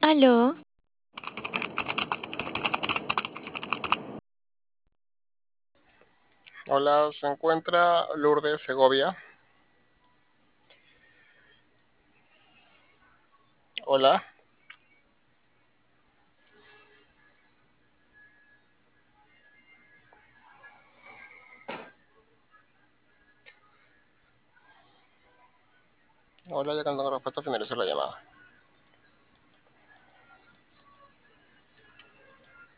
Aló, Hola, se encuentra Lourdes Segovia. Hola, hola, ya que no tengo respuesta, finalizo la llamada.